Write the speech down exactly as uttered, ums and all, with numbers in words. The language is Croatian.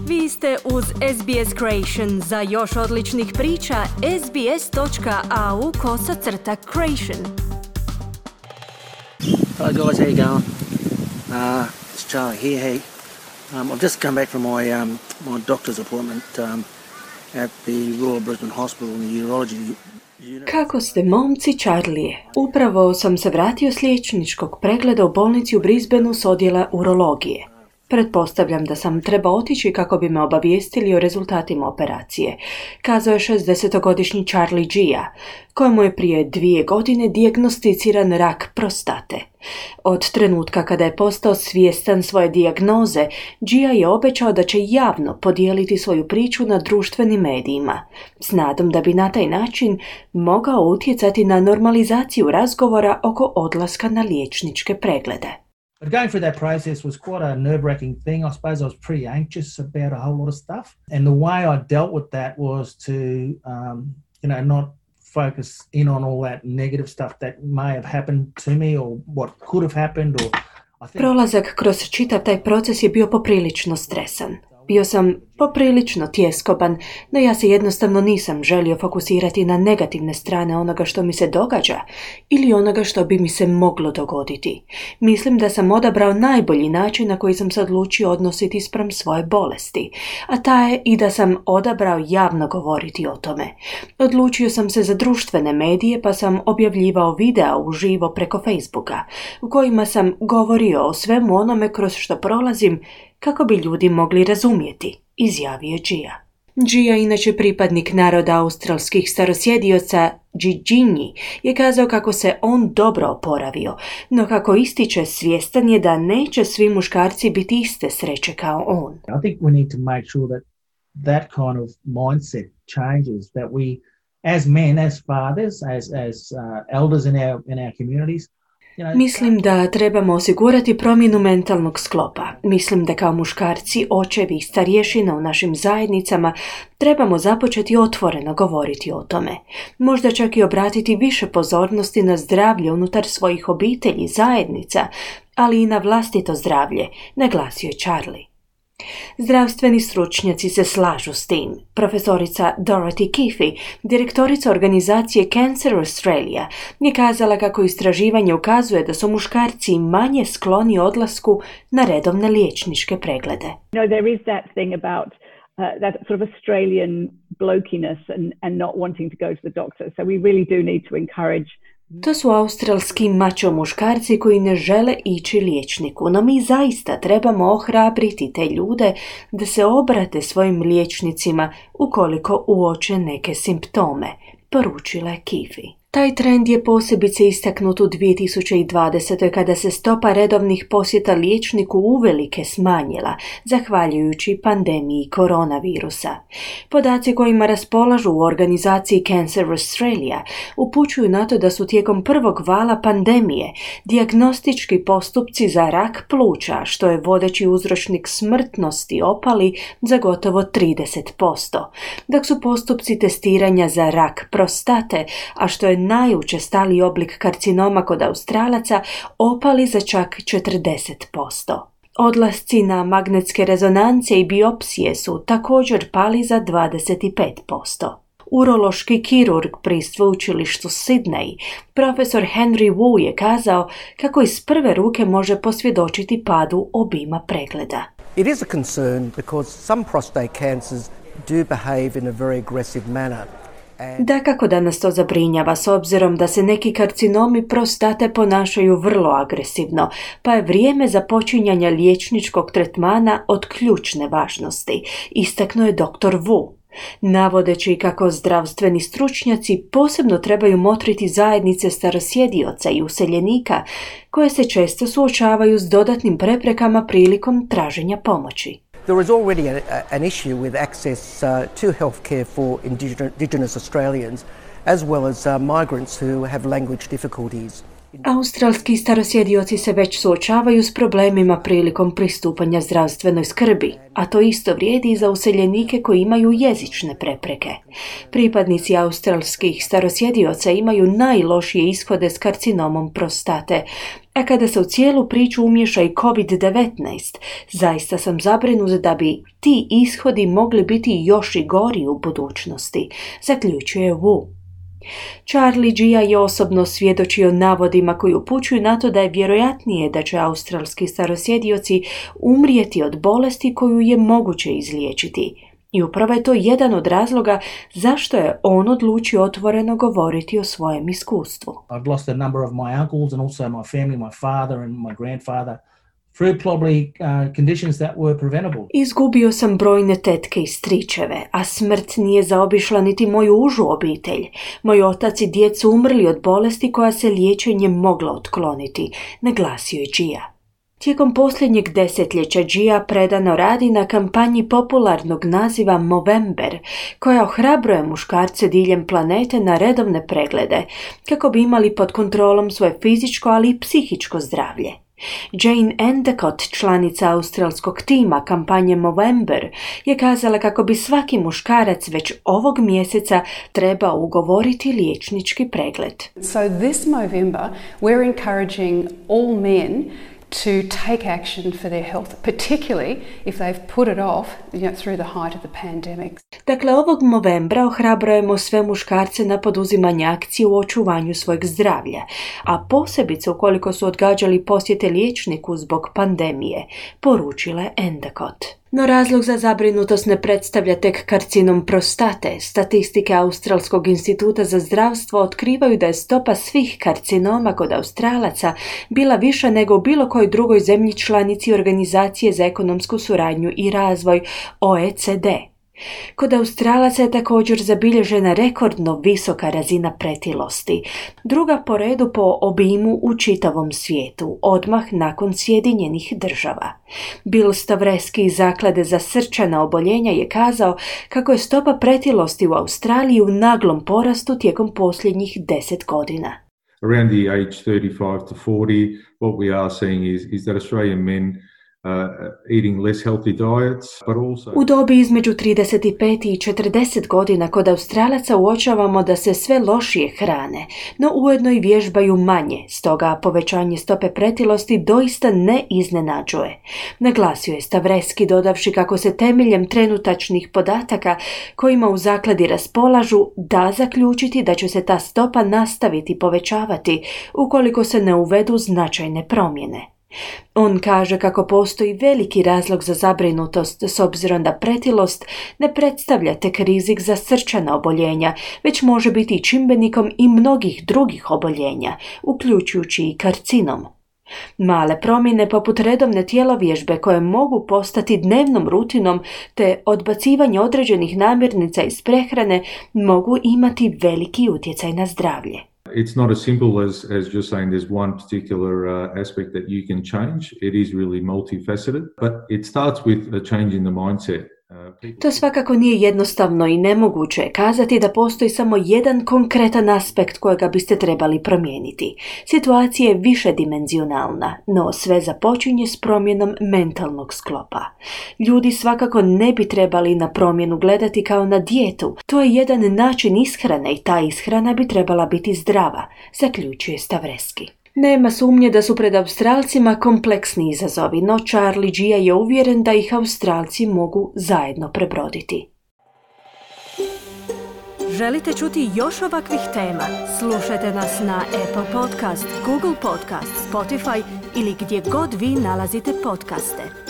Vi ste uz S B S Creation. Za još odličnih priča, sbs.au kosacrta creation. Hello guys, how you going? Uh, it's Charlie here. Hey, um, I've just come back from my um, my doctor's appointment um, at the Royal Brisbane Hospital in the urology unit. Kako ste, momci? Charlie. Upravo sam se vratio s liječničkog pregleda u bolnici u Brisbaneu s odjela urologije. Pretpostavljam da sam trebao otići kako bi me obavijestili o rezultatima operacije, kazao je šezdesetogodišnji Charlie Gia, kojemu je prije dvije godine dijagnosticiran rak prostate. Od trenutka kada je postao svjestan svoje dijagnoze, Gia je obećao da će javno podijeliti svoju priču na društvenim medijima, s nadom da bi na taj način mogao utjecati na normalizaciju razgovora oko odlaska na liječničke preglede. But going through that process was quite a nerve-wracking thing. I suppose I was pretty anxious about a whole lot of stuff. And the way I dealt with that was to, um, you know, not focus in on all that negative stuff that may have happened to me or what could have happened. Or I think... Prolazak kroz čitav taj proces je bio poprilično stresan. Bio sam poprilično tjeskoban, no ja se jednostavno nisam želio fokusirati na negativne strane onoga što mi se događa ili onoga što bi mi se moglo dogoditi. Mislim da sam odabrao najbolji način na koji sam se odlučio odnositi spram svoje bolesti, a ta je i da sam odabrao javno govoriti o tome. Odlučio sam se za društvene medije pa sam objavljivao videa uživo preko Facebooka u kojima sam govorio o svemu onome kroz što prolazim kako bi ljudi mogli razumjeti, izjavio Gia. Gia, inače pripadnik naroda australskih starosjedioca Djidjinji, je kazao kako se on dobro oporavio, no kako ističe svjestan je da neće svi muškarci biti iste sreće kao on. I think we need to make sure that that kind of mindset changes, that we as men, as fathers, as, as uh, elders in our, in our communities, Mislim da trebamo osigurati promjenu mentalnog sklopa. Mislim da kao muškarci, očevi i starješina u našim zajednicama trebamo započeti otvoreno govoriti o tome. Možda čak i obratiti više pozornosti na zdravlje unutar svojih obitelji, zajednica, ali i na vlastito zdravlje, naglasio je Charlie. Zdravstveni stručnjaci se slažu s tim. Profesorica Dorothy Keefe, direktorica organizacije Cancer Australia, je kazala kako istraživanje ukazuje da su muškarci manje skloni odlasku na redovne liječničke preglede. You know, there is that thing about uh, that sort of Australian blokiness and, and not wanting to go to the doctor. So we really do need to encourage. To su australski mačo muškarci koji ne žele ići liječniku, no mi zaista trebamo ohrabriti te ljude da se obrate svojim liječnicima ukoliko uoče neke simptome, poručila je Keefe. Taj trend je posebice istaknut u dvije tisuće dvadesetoj kada se stopa redovnih posjeta liječniku uvelike smanjila, zahvaljujući pandemiji koronavirusa. Podaci kojima raspolažu u organizaciji Cancer Australia upućuju na to da su tijekom prvog vala pandemije dijagnostički postupci za rak pluća, što je vodeći uzročnik smrtnosti, opali za gotovo trideset posto, dok su postupci testiranja za rak prostate, a što je najučestaliji oblik karcinoma kod Australaca, opali za čak četrdeset posto. Odlasci na magnetske rezonance i biopsije su također pali za dvadeset pet posto. Urološki kirurg pri sveučilištu Sydney, profesor Henry Wu, je kazao kako iz prve ruke može posvjedočiti padu obima pregleda. It is a concern because some prostate cancers do behave in a very aggressive manner. Dakako da nas to zabrinjava s obzirom da se neki karcinomi prostate ponašaju vrlo agresivno, pa je vrijeme započinjanja liječničkog tretmana od ključne važnosti, istaknuo je doktor Wu, navodeći kako zdravstveni stručnjaci posebno trebaju motriti zajednice starosjedioca i useljenika koje se često suočavaju s dodatnim preprekama prilikom traženja pomoći. There is already a, an issue with access uh, to healthcare for Indigenous Australians, as well as uh, migrants who have language difficulties. Australski starosjedioci se već suočavaju s problemima prilikom pristupanja zdravstvenoj skrbi, a to isto vrijedi i za useljenike koji imaju jezične prepreke. Pripadnici australskih starosjedioca imaju najlošije ishode s karcinomom prostate, a kada se u cijelu priču umiješa i kovid devetnaest, zaista sam zabrinut da bi ti ishodi mogli biti još i gori u budućnosti, zaključuje Wu. Charlie Gia je osobno svjedočio navodima koji upućuju na to da je vjerojatnije da će australski starosjedioci umrijeti od bolesti koju je moguće izliječiti. I upravo je to jedan od razloga zašto je on odlučio otvoreno govoriti o svojem iskustvu. I've lost a number of my uncles and also my family, my father and my grandfather, through probably uh, conditions that were preventable. Izgubio sam brojne tetke i stričeve, a smrt nije zaobišla niti moju užu obitelj. Moj otac i djed su umrli od bolesti koja se liječenjem mogla otkloniti, naglasio je Gia. Tijekom posljednjeg desetljeća Gia predano radi na kampanji popularnog naziva Movember, koja ohrabruje muškarce diljem planete na redovne preglede, kako bi imali pod kontrolom svoje fizičko, ali i psihičko zdravlje. Jane Endicott, članica australskog tima kampanje Movember, je kazala kako bi svaki muškarac već ovog mjeseca trebao ugovoriti liječnički pregled. So this Movember we're encouraging all men to take action for their health, particularly if they've put it off, you know, through the height of the pandemic. Dakle, ovog novembra ohrabrujemo sve muškarce na poduzimanje akcije u očuvanju svojeg zdravlja, a posebice ukoliko su odgađali posjete liječniku zbog pandemije, poručila je Endicott. No razlog za zabrinutost ne predstavlja tek karcinom prostate. Statistike Australskog instituta za zdravstvo otkrivaju da je stopa svih karcinoma kod Australaca bila viša nego u bilo kojoj drugoj zemlji članici Organizacije za ekonomsku suradnju i razvoj O E C D. Kod Australaca je također zabilježena rekordno visoka razina pretilosti, druga po redu po obimu u čitavom svijetu, odmah nakon Sjedinjenih država. Bill Stavreski iz Zaklade za srčana oboljenja je kazao kako je stopa pretilosti u Australiji u naglom porastu tijekom posljednjih deset godina. Around the age thirty-five to forty, what we are seeing is, is that Australian men Uh, eating less healthy diets, but also... U dobi između trideset pet i četrdeset godina kod Australaca uočavamo da se sve lošije hrane, no ujedno i vježbaju manje, stoga povećanje stope pretilosti doista ne iznenađuje. Naglasio je Stavreski dodavši kako se temeljem trenutačnih podataka kojima u zakladi raspolažu da zaključiti da će se ta stopa nastaviti povećavati ukoliko se ne uvedu značajne promjene. On kaže kako postoji veliki razlog za zabrinutost s obzirom da pretilost ne predstavlja tek rizik za srčana oboljenja, već može biti i čimbenikom i mnogih drugih oboljenja, uključujući i karcinom. Male promjene poput redovne tjelovježbe koje mogu postati dnevnom rutinom te odbacivanje određenih namirnica iz prehrane mogu imati veliki utjecaj na zdravlje. It's not as simple as, as just saying there's one particular uh, aspect that you can change. It is really multifaceted, but it starts with a change in the mindset. To svakako nije jednostavno i nemoguće je kazati da postoji samo jedan konkretan aspekt kojega biste trebali promijeniti. Situacija je višedimenzionalna, no sve započinje s promjenom mentalnog sklopa. Ljudi svakako ne bi trebali na promjenu gledati kao na dijetu. To je jedan način ishrane i ta ishrana bi trebala biti zdrava, zaključuje Stavreski. Nema sumnje da su pred Australcima kompleksni izazovi, no Charlie Gia je uvjeren da ih Australci mogu zajedno prebroditi. Želite čuti još ovakvih tema? Slušajte nas na Apple Podcast, Google Podcast, Spotify ili gdje god vi nalazite podcaste.